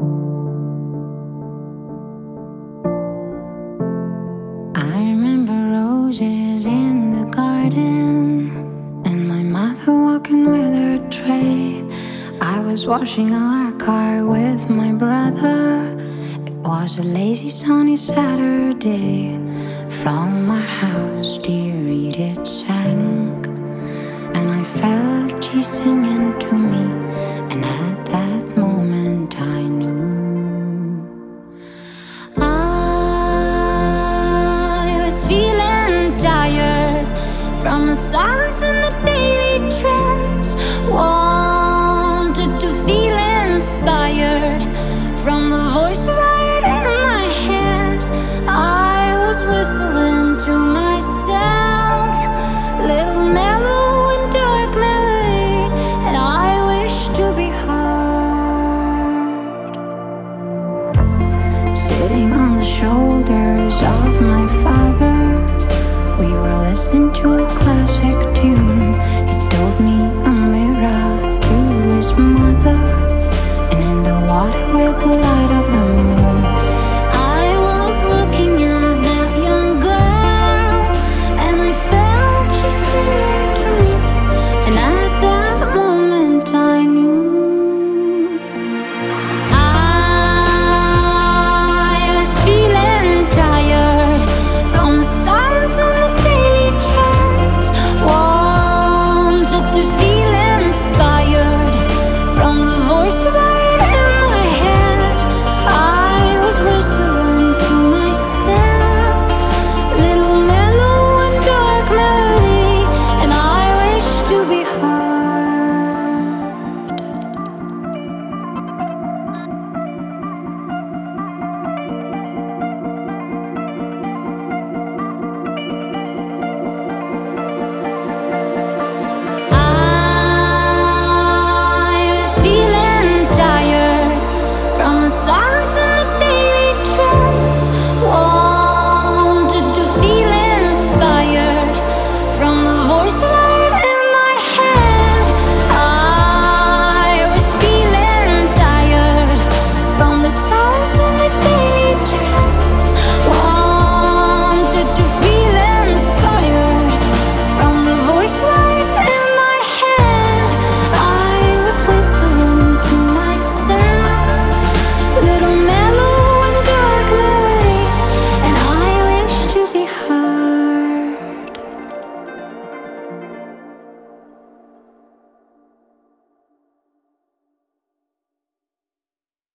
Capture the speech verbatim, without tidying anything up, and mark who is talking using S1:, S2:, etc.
S1: I remember roses in the garden and my mother walking with her tray. I was washing our car with my brother. It was a lazy sunny Saturday. From our house, dear Edith sang, and I felt she singing to me.